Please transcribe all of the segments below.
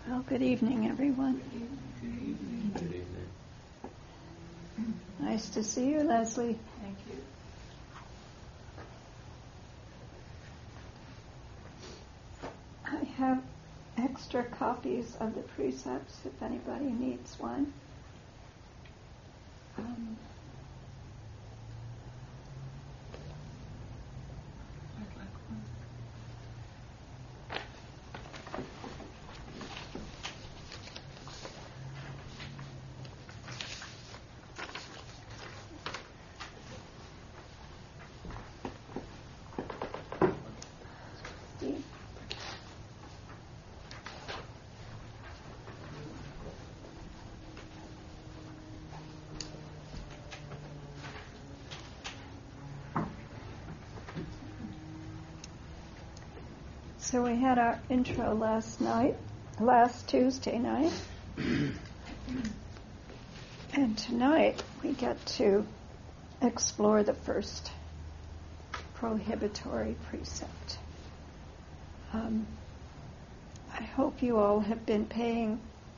Well, good evening, everyone. Good evening. Good evening. Nice to see you, Leslie. Thank you. I have extra copies of the precepts if anybody needs one. I'd like one. Steve? So we had our intro last Tuesday night. And tonight we get to explore the first prohibitory precept. I hope you all have been paying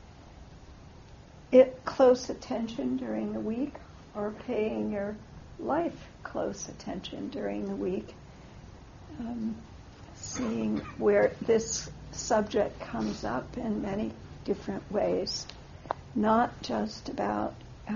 it close attention during the week, or paying your life close attention during the week, seeing where this subject comes up in many different ways, not just about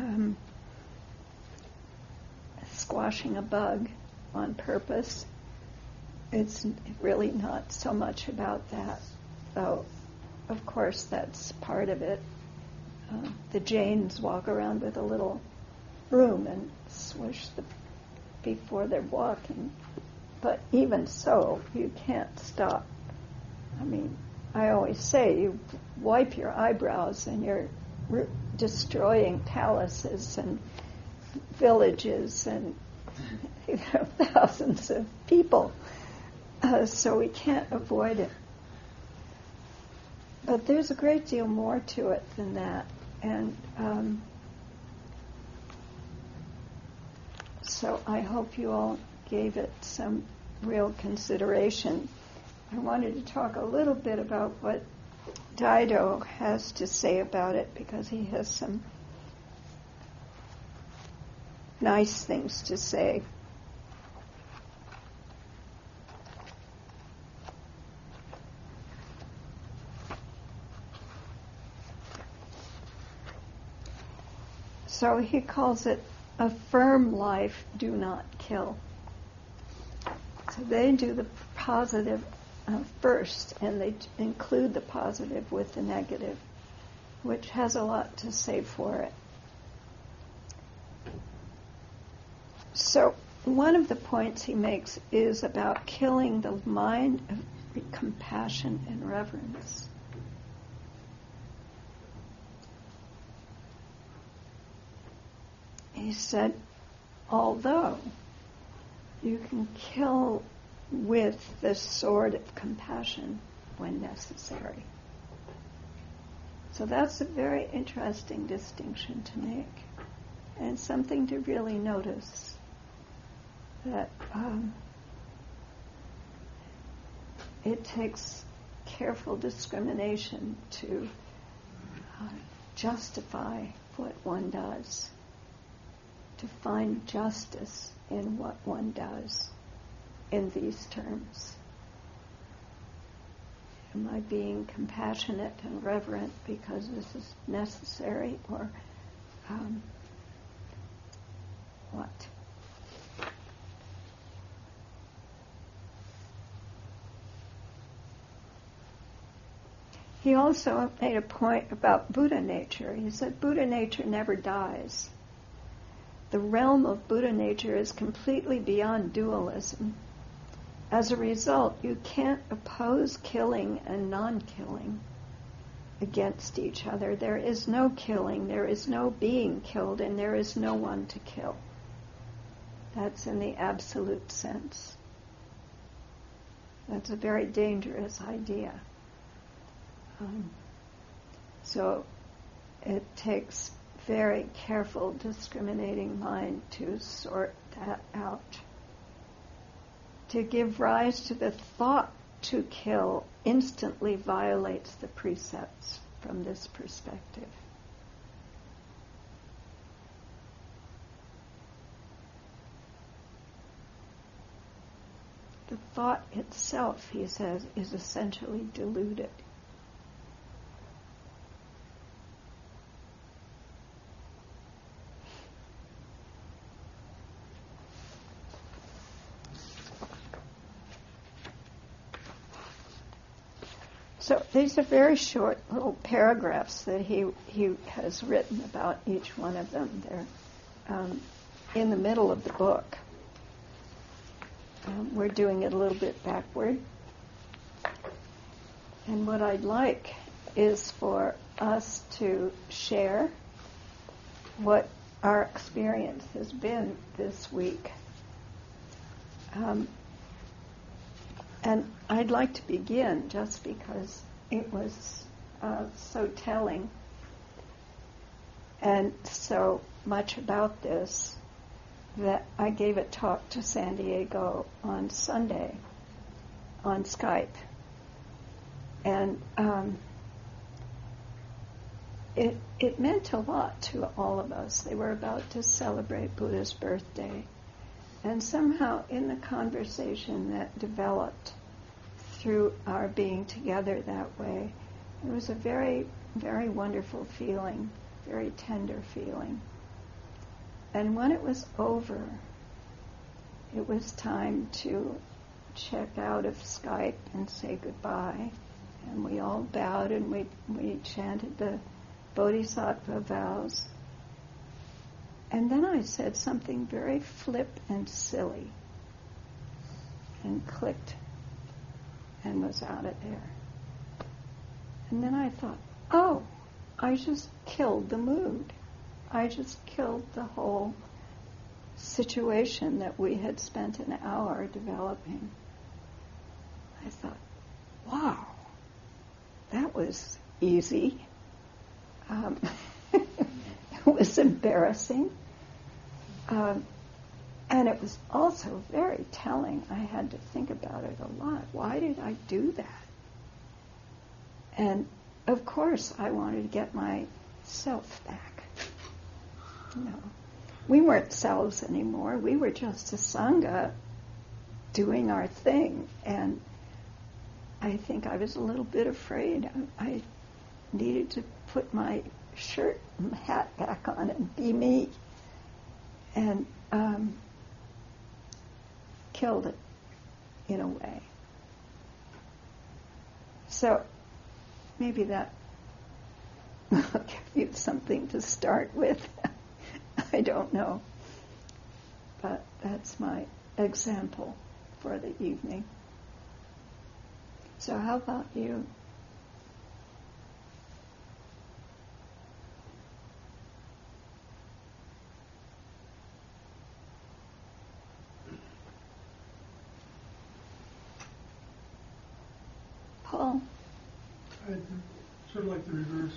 squashing a bug on purpose. It's really not so much about that, though of course that's part of it. The Jains walk around with a little broom and swish before they're walking. But even so, you can't stop. I mean, I always say you wipe your eyebrows and you're destroying palaces and villages and thousands of people. So we can't avoid it. But there's a great deal more to it than that. And so I hope you all gave it some real consideration. I wanted to talk a little bit about what Dido has to say about it, because he has some nice things to say. So he calls it a firm life, do not kill. So they do the positive first, and they include the positive with the negative, which has a lot to say for it. So one of the points he makes is about killing the mind of compassion and reverence. He said, although you can kill with the sword of compassion when necessary. So that's a very interesting distinction to make, and something to really notice, that it takes careful discrimination to justify what one does, to find justice in what one does in these terms. Am I being compassionate and reverent because this is necessary, or what? He also made a point about Buddha nature. He said Buddha nature never dies. The realm of Buddha nature is completely beyond dualism. As a result, you can't oppose killing and non-killing against each other. There is no killing, there is no being killed, and there is no one to kill. That's in the absolute sense. That's a very dangerous idea. So it takes very careful, discriminating mind to sort that out. To give rise to the thought to kill instantly violates the precepts from this perspective. The thought itself, he says, is essentially deluded. So these are very short little paragraphs that he has written about each one of them. They're in the middle of the book. We're doing it a little bit backward. And what I'd like is for us to share what our experience has been this week. And I'd like to begin just because it was so telling and so much about this that I gave a talk to San Diego on Sunday on Skype. And it meant a lot to all of us. They were about to celebrate Buddha's birthday. And somehow in the conversation that developed through our being together that way, it was a very, very wonderful feeling, very tender feeling. And when it was over, it was time to check out of Skype and say goodbye. And we all bowed and we chanted the Bodhisattva vows. And then I said something very flip and silly and clicked and was out of there. And then I thought, oh, I just killed the mood. I just killed the whole situation that we had spent an hour developing. I thought, wow, that was easy. It was embarrassing. And it was also very telling. I had to think about it a lot. Why did I do that? And of course I wanted to get myself back. We weren't selves anymore. We were just a sangha doing our thing. And I think I was a little bit afraid. I needed to put my shirt and hat back on and be me. And killed it in a way. So maybe that will give you something to start with. I don't know. But that's my example for the evening. So how about you? Paul? I'd sort of like the reverse.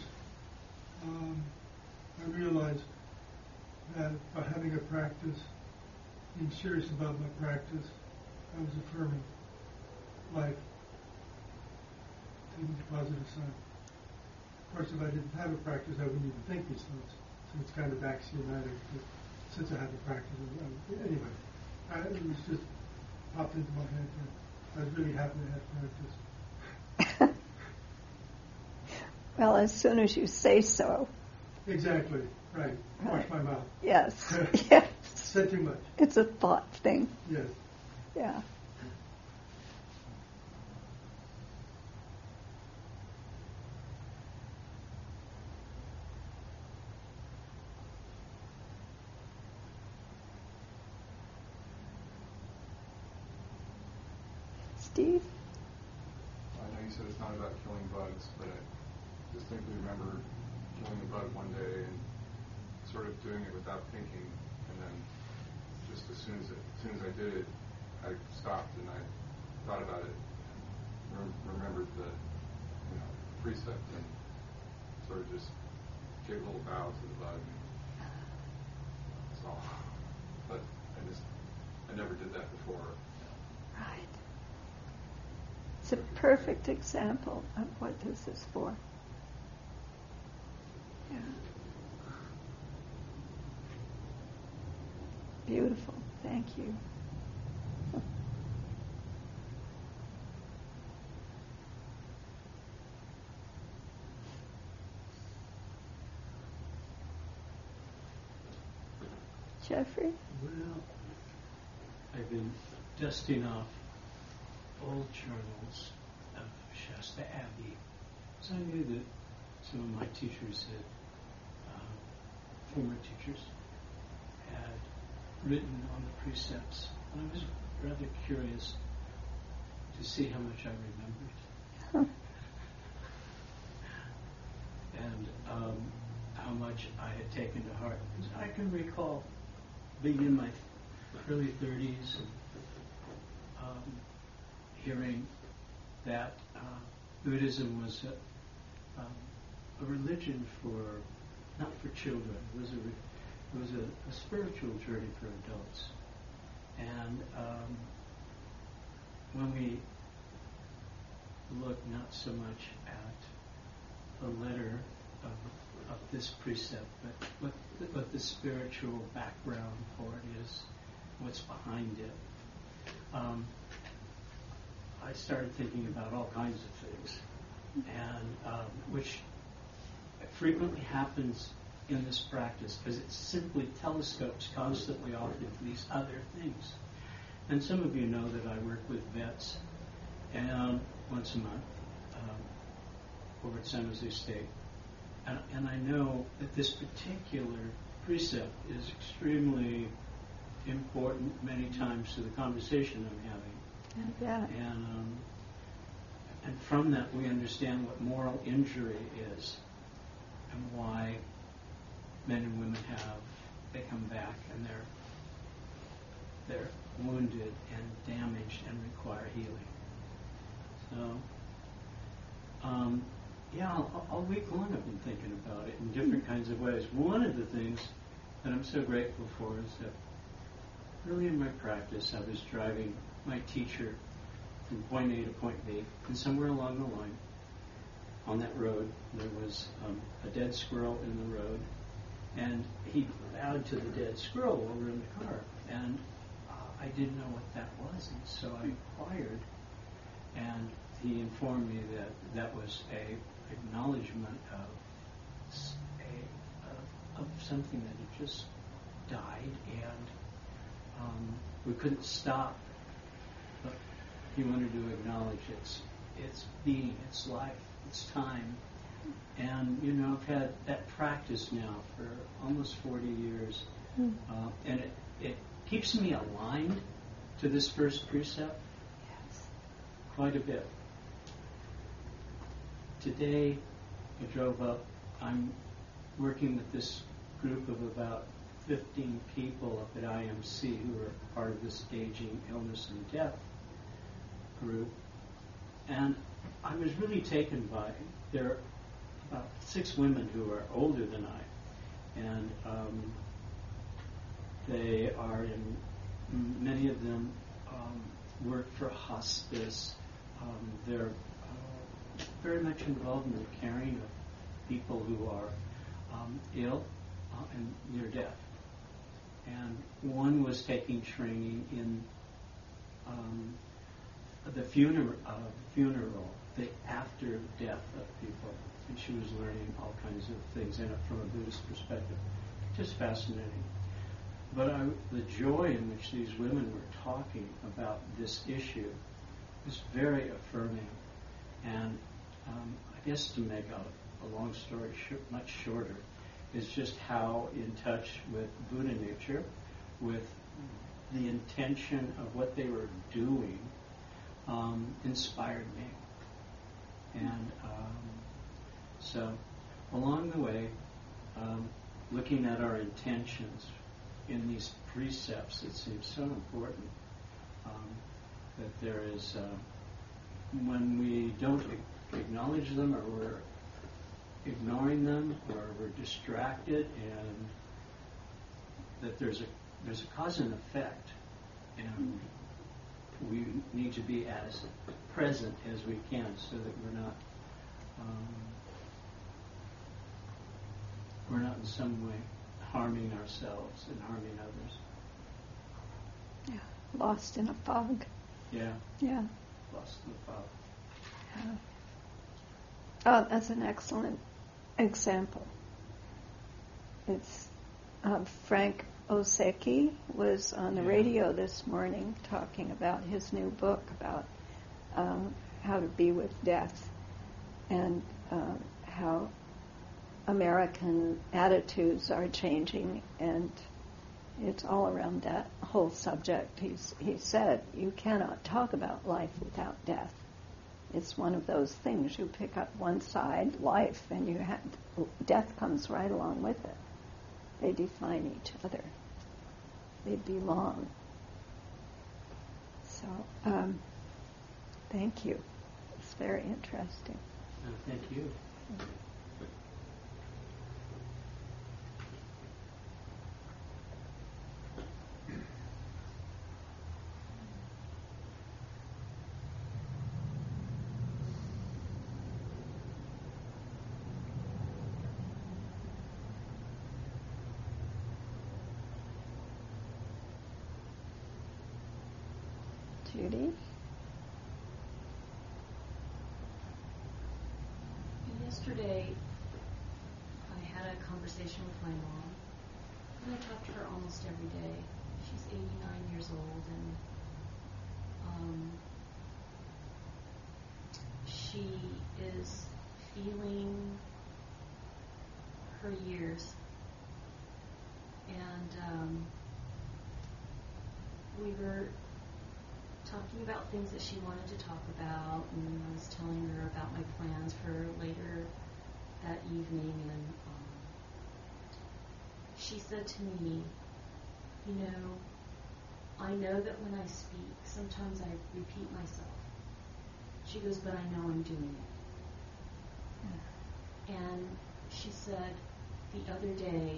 I realized that by having a practice, being serious about my practice, I was affirming life, taking the positive side. Of course, if I didn't have a practice, I wouldn't even think these thoughts. So it's kind of axiomatic. But since I have a practice, anyway, it was just popped into my head. I was really happy to have practice. Well, as soon as you say so. Exactly, right. Wash my mouth. Yes, yes. Said too much. It's a thought thing. Yes. Yeah. Steve? I know you said it's not about killing bugs, but I distinctly remember killing a bug one day and sort of doing it without thinking, and then just as soon as I did it, I stopped and I thought about it, remembered the precept, and sort of just gave a little bow to the bug. That's all. But I never did that before. Right. It's a perfect example of what this is for. Yeah. Beautiful. Thank you. Jeffrey? Well, I've been dusting off old journals of Shasta Abbey. So I knew that some of my teachers had, former teachers, had written on the precepts. And I was rather curious to see how much I remembered. And how much I had taken to heart. Because I can recall being in my early 30s and hearing that Buddhism was a religion for, not for children. It was a spiritual journey for adults. And when we look not so much at the letter of this precept, but what the spiritual background for it is, what's behind it. I started thinking about all kinds of things, and which frequently happens in this practice because it simply telescopes constantly off into these other things. And some of you know that I work with vets and once a month over at San Jose State. And I know that this particular precept is extremely important many times to the conversation I'm having. Yeah. And from that we understand what moral injury is and why men and women they come back and they're wounded and damaged and require healing. So, all week long I've been thinking about it in different kinds of ways. One of the things that I'm so grateful for is that early in my practice I was driving my teacher from point A to point B, and somewhere along the line on that road there was a dead squirrel in the road, and he bowed to the dead squirrel over in the car, and I didn't know what that was, and so I inquired, and he informed me that that was a acknowledgement of something that had just died, and we couldn't stop, but he wanted to acknowledge its being, its life, its time. And I've had that practice now for almost 40 years, and it keeps me aligned to this first precept quite a bit. Today, I drove up. I'm working with this group of about 15 people up at IMC who are part of this aging, illness, and death group. And I was really taken by it. There are about 6 women who are older than I. And they are many of them work for hospice. They're very much involved in the caring of people who are ill and near death. And one was taking training in the funeral, the after death of people, and she was learning all kinds of things in it from a Buddhist perspective. Just fascinating. But the joy in which these women were talking about this issue was very affirming. And I guess to make a long story much shorter, is just how in touch with Buddha nature, with the intention of what they were doing, inspired me. And so along the way, looking at our intentions in these precepts, it seems so important that there is, when we don't acknowledge them, or we're ignoring them, or we're distracted, and that there's a cause and effect. And we need to be as present as we can, so that we're not in some way harming ourselves and harming others. Yeah. Lost in a fog. Yeah, Yeah. lost in the fog. Yeah. Oh, that's an excellent example. It's Frank Oseki was on the radio this morning talking about his new book about how to be with death and how American attitudes are changing, and it's all around that whole subject. He said you cannot talk about life without death. It's one of those things. You pick up one side, life, and death comes right along with it. They define each other. They belong. So, thank you. It's very interesting. Thank you. Judy? Yesterday, I had a conversation with my mom, and I talk to her almost every day. She's 89 years old, and she is feeling her years, and we were talking about things that she wanted to talk about, and I was telling her about my plans for later that evening, and she said to me, you know, I know that when I speak, sometimes I repeat myself. She goes, but I know I'm doing it. And she said, the other day,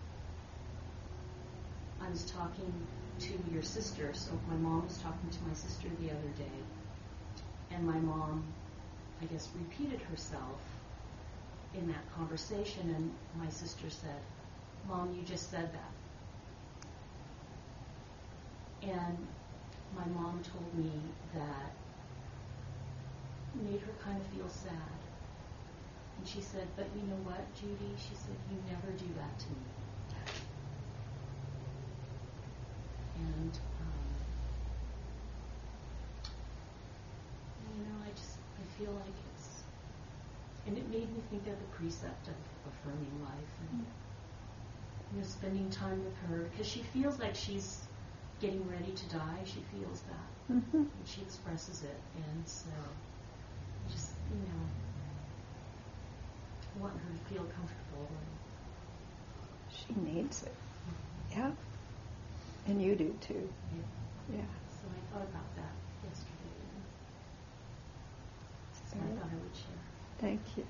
I was talking to your sister, so my mom was talking to my sister the other day, and my mom, I guess, repeated herself in that conversation, and my sister said, Mom, you just said that. And my mom told me that made her kind of feel sad. And she said, but you know what, Judy? She said, you never do that to me. And, you know, I feel like it's, and it made me think of the precept of affirming life and, you know, spending time with her, because she feels like she's getting ready to die. She feels that. Mm-hmm. And she expresses it. And so, just, you know, I want her to feel comfortable. And She needs it. Yeah. And you do too. yeah. Yeah. So I thought about that yesterday. And so I thought I would share. Thank you.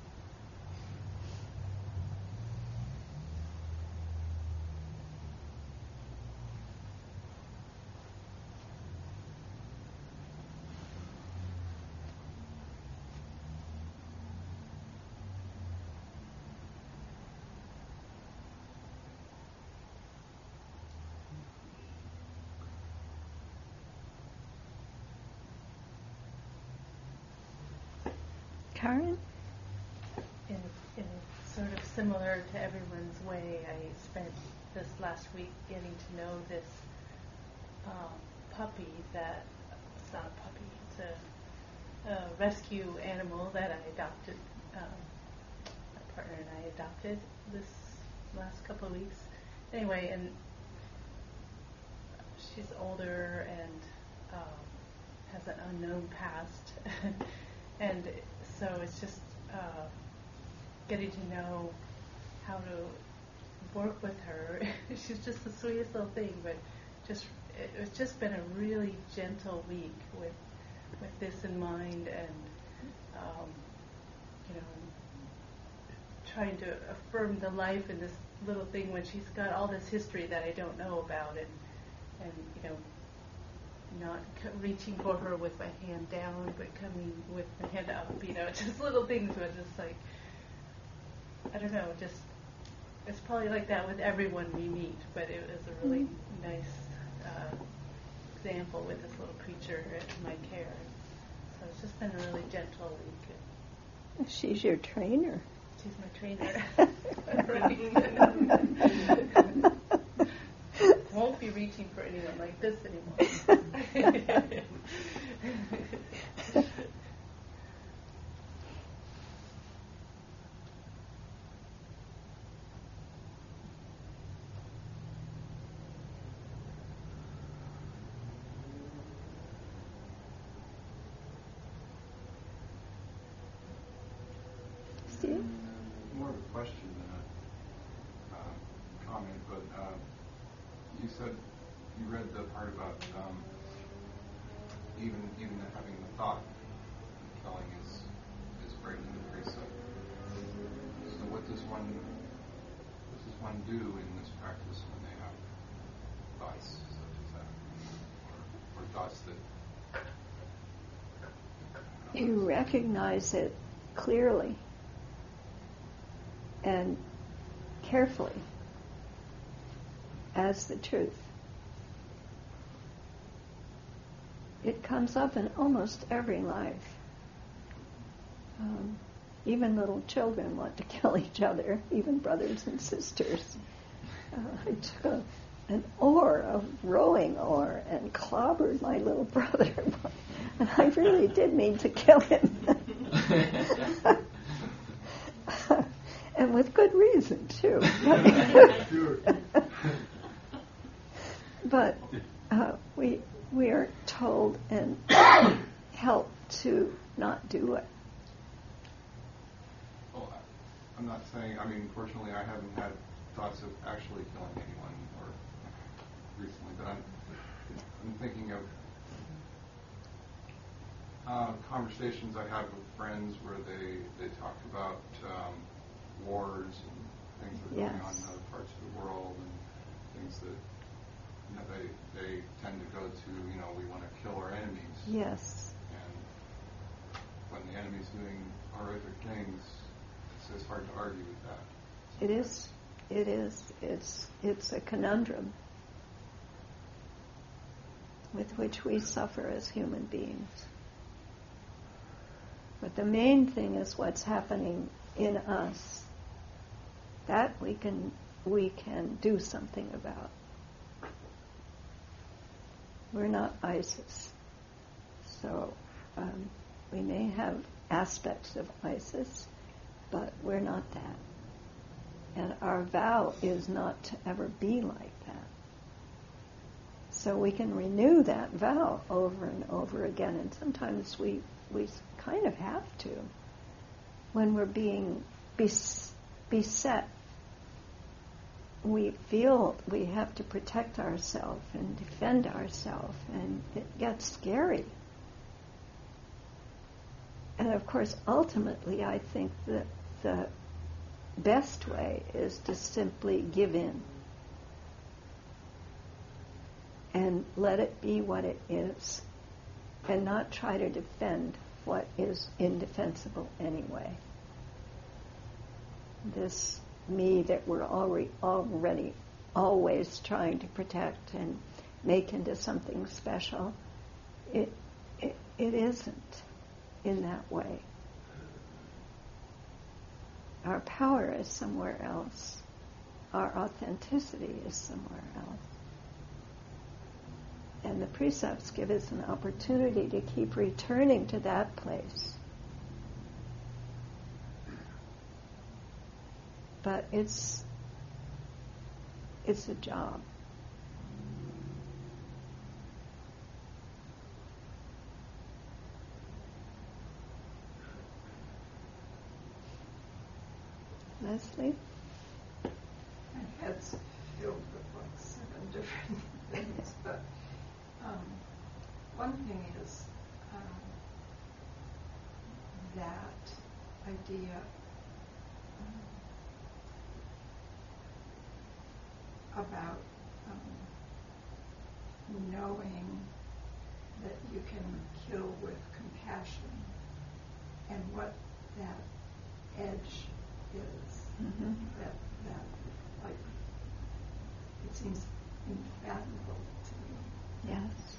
Karen? In sort of similar to everyone's way, I spent this last week getting to know this puppy that, it's not a puppy, it's a rescue animal that I adopted, my partner and I adopted this last couple of weeks. Anyway, and she's older and has an unknown past. And so it's just getting to know how to work with her. She's just the sweetest little thing, but it's just been a really gentle week with this in mind, and you know, trying to affirm the life in this little thing when she's got all this history that I don't know about, and you know, not reaching for her with my hand down, but coming with my hand up. Just little things, but just like, I don't know, just it's probably like that with everyone we meet. But it was a really nice example with this little creature in my care. So it's just been a really gentle week. She's your trainer. She's my trainer. Won't be reaching for anyone like this anymore. Steve? More of a question than a comment, but you said you read the part about even having the thought of killing is breaking the precept. So what does one do in this practice when they have thoughts such as that, or thoughts that You recognize it clearly and carefully as the truth. It comes up in almost every life. Even little children want to kill each other, even brothers and sisters. I took an oar, a rowing oar, and clobbered my little brother. And I really did mean to kill him. And with good reason, too. But we are told and helped to not do it. Well, I'm not saying, fortunately I haven't had thoughts of actually killing anyone or recently, but I'm thinking of conversations I have with friends where they talk about wars and things that are going on in other parts of the world and things that they tend to go to, we want to kill our enemies. Yes. And when the enemy's doing horrific things, it's hard to argue with that. It is. It is. It's a conundrum with which we suffer as human beings. But the main thing is what's happening in us. That we can do something about. We're not ISIS. So we may have aspects of ISIS, but we're not that. And our vow is not to ever be like that. So we can renew that vow over and over again, and sometimes we kind of have to. When we're being beset, we feel we have to protect ourselves and defend ourselves, and it gets scary. And of course, ultimately, I think that the best way is to simply give in and let it be what it is, and not try to defend what is indefensible anyway. This me that we're already always trying to protect and make into something special, it isn't in that way. Our power is somewhere else. Our authenticity is somewhere else. And the precepts give us an opportunity to keep returning to that place. But it's a job. Leslie? My head's filled with like 7 different things, but one thing is that idea about knowing you can kill with compassion, and what that edge is. Mhm. That like, it seems infathomable to me. Yes.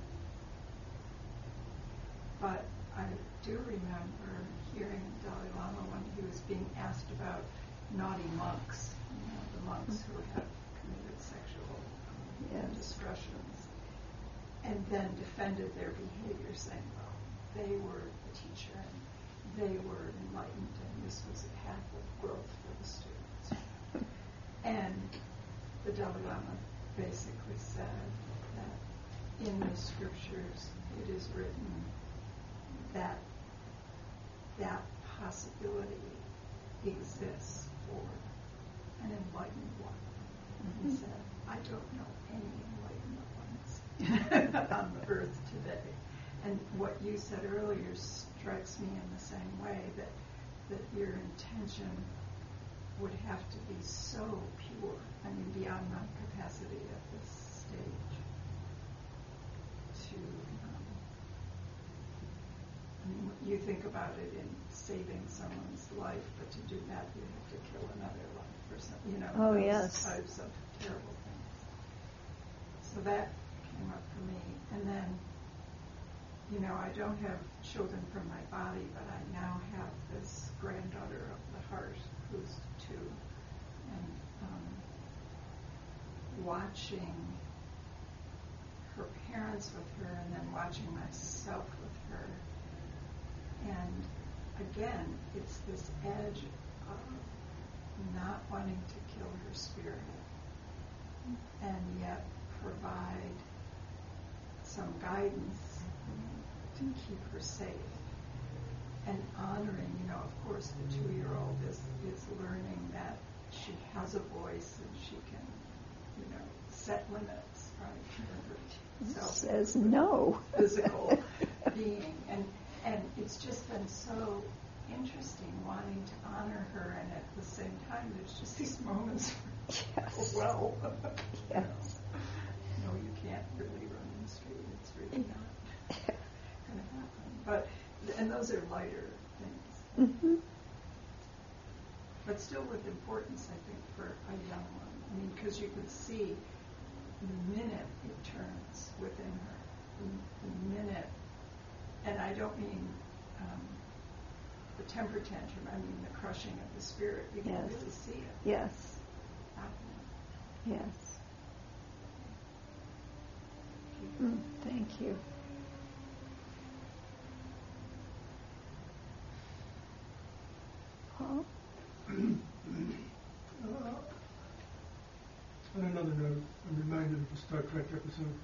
But I do remember hearing Dalai Lama when he was being asked about naughty monks, the monks who have committed sexual indiscretions, and then defended their behavior, saying, well, they were the teacher and they were enlightened, and this was a path of growth for the students. And the Dalai Lama basically said that in the scriptures it is written that that possibility exists for an enlightened one. Mm-hmm. He said, I don't know any enlightened ones on the earth today. And what you said earlier strikes me in the same way, that your intention would have to be so pure, beyond my capacity at this stage to, you think about it in saving someone's life, but to do that you have to kill another life or something, Oh, those yes. types of terrible things. So that came up for me. And then, I don't have children from my body, but I now have this granddaughter of the heart who's 2. And watching her parents with her and then watching myself with her. And again, it's this edge of not wanting to kill her spirit and yet provide some guidance to keep her safe. And honoring, of course, the 2-year-old is learning that she has a voice and she can, set limits, right? Says no. Physical being. And it's just been so interesting wanting to honor her, and at the same time, there's just these moments where, Yes. Yes. No, you can't really run in the street. It's really not going to happen. And those are lighter things. Mm-hmm. But still with importance, I think, for a young one. Because you can see the minute it turns within her, the minute, and I don't mean the temper tantrum, I mean the crushing of the spirit. You can really see it. Yes. Happening. Yes. Thank you. Paul? On another note, I'm reminded of a Star Trek episode.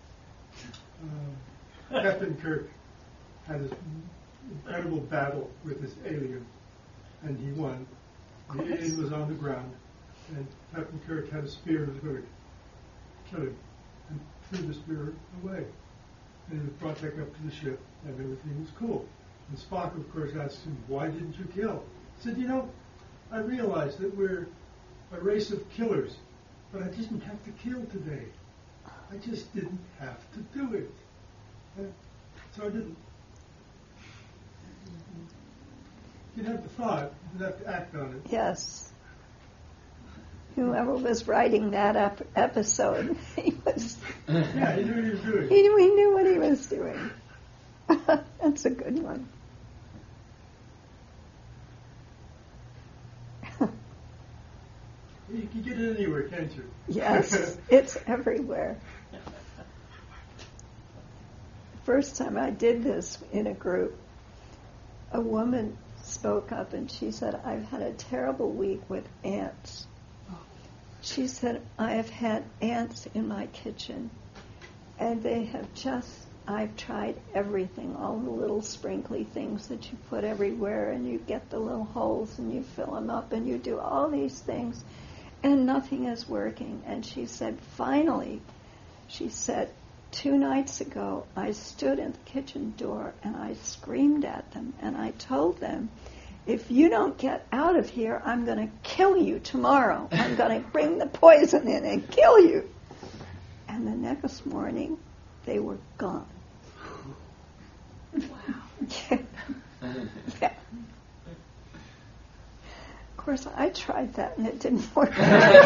Captain Kirk had this incredible battle with this alien, and he won. The alien was on the ground, and Captain Kirk had a spear and was going to kill him, and threw the spear away. And he was brought back up to the ship, and everything was cool. And Spock, of course, asked him, why didn't you kill? He said, I realized that we're a race of killers, but I didn't have to kill today. I just didn't have to do it. So I didn't. You'd have the thought, you'd have to act on it. Yes. Whoever was writing that episode, he was... Yeah, he knew what he was doing. He knew what he was doing. That's a good one. You can get it anywhere, can't you? Yes, it's everywhere. First time I did this in a group, a woman spoke up and she said, I've had a terrible week with ants. She said, I have had ants in my kitchen, and they have I've tried everything, all the little sprinkly things that you put everywhere, and you get the little holes and you fill them up and you do all these things, and nothing is working. And she said, finally, 2 nights ago, I stood in the kitchen door and I screamed at them and I told them, if you don't get out of here, I'm going to kill you tomorrow. I'm going to bring the poison in and kill you. And the next morning, they were gone. Wow. Yeah. Of course, I tried that and it didn't work.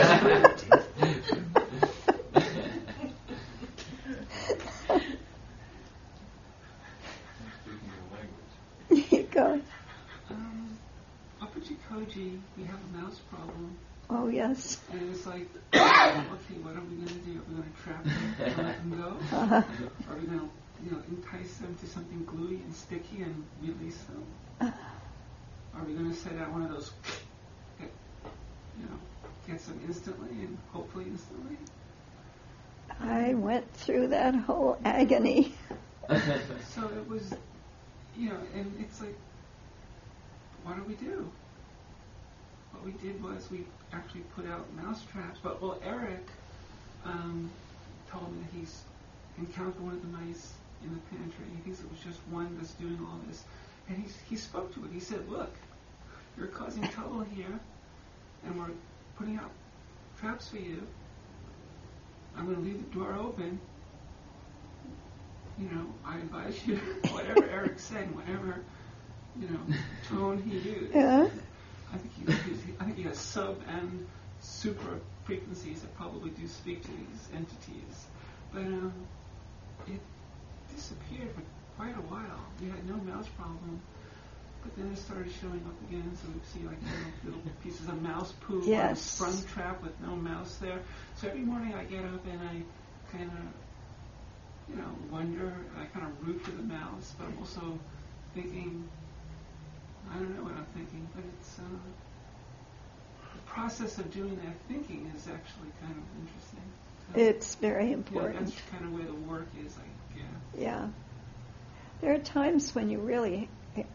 Speaking of language. You go. Up at Jikoji, we have a mouse problem. Oh, yes. And it's like, okay, what are we going to do? Are we going to trap them and let them go? Uh-huh. Are we going to, entice them to something gluey and sticky and release them? Are we going to set out one of those that, gets them instantly and hopefully instantly? I went through that whole agony. So it was, and it's like, what do we do? What we did was we actually put out mouse traps. But Eric told me that he's encountered one of the mice in the pantry. He thinks it was just one that's doing all this, and he spoke to it. He said, "Look, you're causing trouble here, and we're putting out traps for you. I'm going to leave the door open. I advise you, whatever Eric said, whatever tone he used." Yeah. I think he has sub and super frequencies that probably do speak to these entities. But it disappeared for quite a while. We had no mouse problem. But then it started showing up again, so we'd see little pieces of mouse poo on a Yes. sprung trap with no mouse there. So every morning I get up and I kind of, wonder, I kind of root for the mouse, but I'm also thinking, I don't know what I'm thinking, but it's the process of doing that thinking is actually kind of interesting. So, It's very yeah, important. that's kind of where the work is, I guess. Yeah. There are times when you really,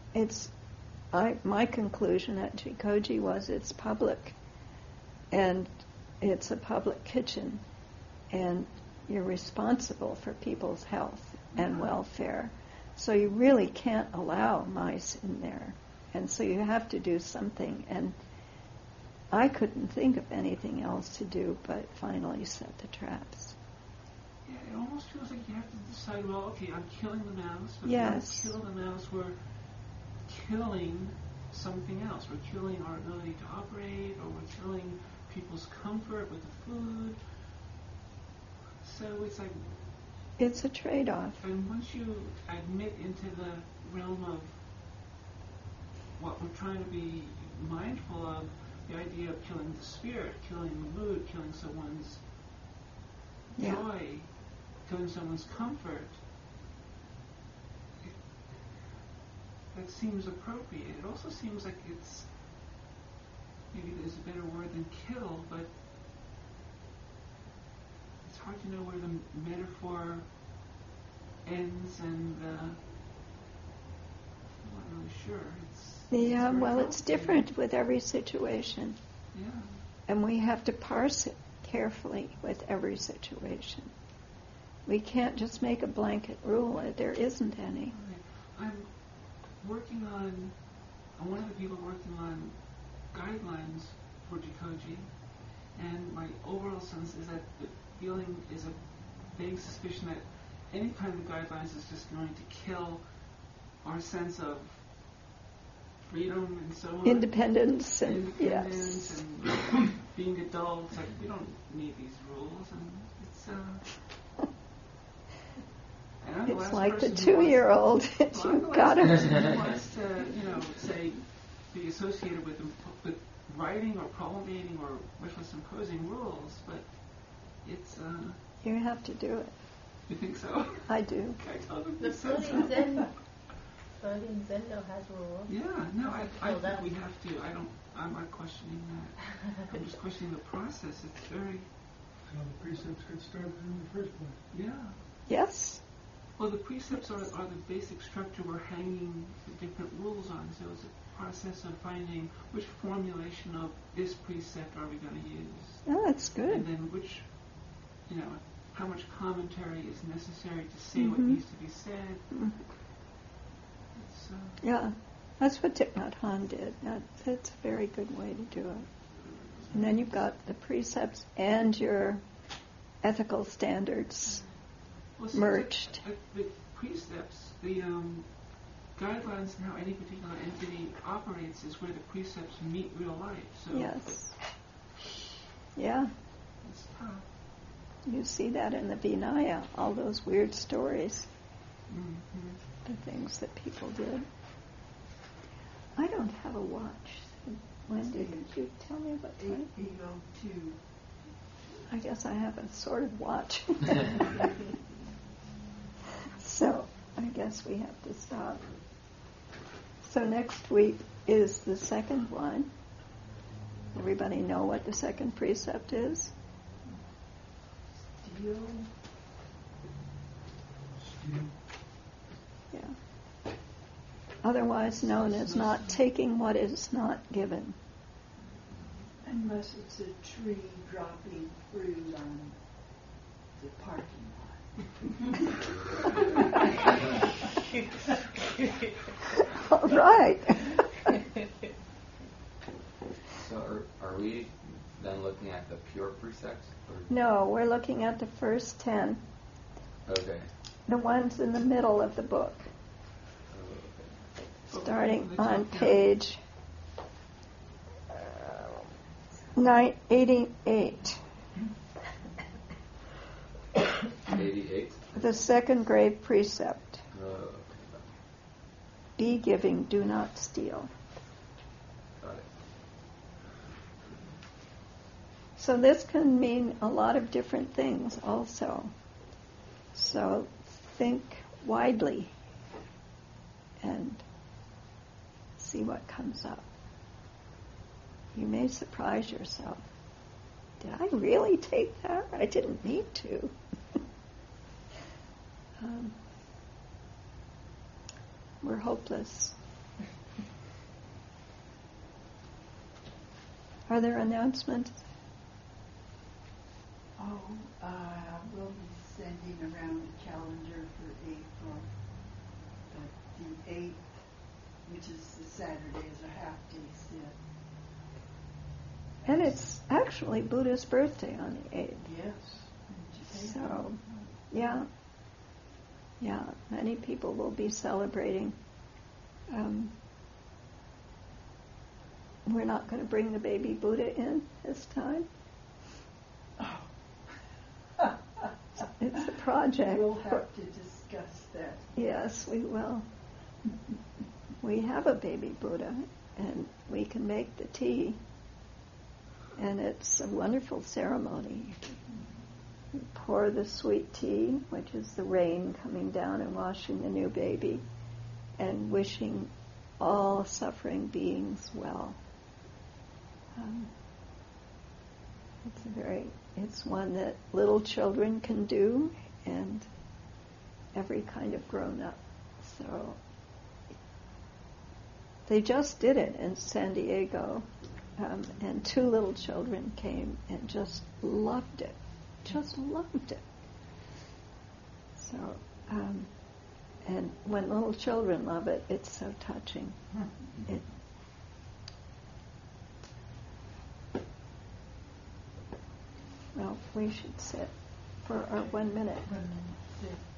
my conclusion at Jikoji was it's public, and it's a public kitchen, and you're responsible for people's health and welfare. So you really can't allow mice in there. And so you have to do something. And I couldn't think of anything else to do but finally set the traps. Yeah, it almost feels like you have to decide, well, okay, I'm killing the mouse, but Yes. when we kill the mouse, we're killing something else. We're killing our ability to operate, or we're killing people's comfort with the food. So it's like, It's a trade-off. and once you admit into the realm of what we're trying to be mindful of, the idea of killing the spirit, killing the mood, killing someone's Yeah. joy, killing someone's comfort, that seems appropriate. It also seems like it's, maybe there's a better word than kill, but it's hard to know where the metaphor ends and I'm not really sure. Yeah, very well, it's complicated. different with every situation. Yeah. And we have to parse it carefully with every situation. We can't just make a blanket rule. There isn't any. I'm working on, I'm one of the people working on guidelines for Jikoji, and my overall sense is that the feeling is a vague suspicion that any kind of guidelines is just going to kill our sense of freedom and so on. Independence and Independence yes. and being adults. Like, we don't need these rules, and it's and I'm the It's last like the person who wants- 2-year-old. Well, I'm the You've last got person to. who wants to, say, be associated with writing or promulgating or much less imposing rules, but it's, You have to do it. you think so? I do. Can I tell them The you said floating so? Zendo has rules. Yeah, no, I Oh, think we have to. I'm not questioning that. I'm just questioning the process. It's very, How the precepts got started in the first place. yeah. Yes. Well, the precepts are the basic structure we're hanging the different rules on. So it's a process of finding which formulation of this precept are we going to use. Oh, that's good. And then which, how much commentary is necessary to say what Mhm. needs to be said. Mhm. It's, Yeah. That's what Thich Nhat Hanh did. That's a very good way to do it. And then you've got the precepts and your ethical standards well, see, merged. The precepts, the guidelines and how any particular entity operates is where the precepts meet real life. So Yes. Yeah. it's tough. You see that in the Vinaya, all those weird stories, Mm-hmm. the things that people did. I don't have a watch. Wendy, could you tell me what time? 8:02. I guess I have a sort of watch. So I guess we have to stop. So next week is the second one. Everybody know what the second precept is? Steal. Yeah. Otherwise known as not taking what is not given. Unless it's a tree dropping fruit on the parking lot. All right. So are we then looking at the pure precepts? Or? No, we're looking at the first 10. Okay. The ones in the middle of the book. Oh, okay. Starting on page 988. 88? The second grave precept. Oh, okay. Be giving, do not steal. Got it. So this can mean a lot of different things also. So think widely and see what comes up. You may surprise yourself. Did I really take that? I didn't need to. We're hopeless. Are there announcements? We'll be sending around a calendar for April. But the 8th, which is the Saturday, is a half-day sit. And it's actually Buddha's birthday on the 8th. Yes. So, yeah, many people will be celebrating. We're not going to bring the baby Buddha in this time. It's a project. We'll have to discuss that. Yes, we will. We have a baby Buddha, and we can make the tea. And it's a wonderful ceremony. You pour the sweet tea, which is the rain coming down and washing the new baby, and wishing all suffering beings well. It's one that little children can do, and every kind of grown-up. So they just did it in San Diego, and 2 little children came and just loved it. Just loved it. So, and when little children love it, it's so touching. Well, we should sit for our 1 minute. 1 minute sit.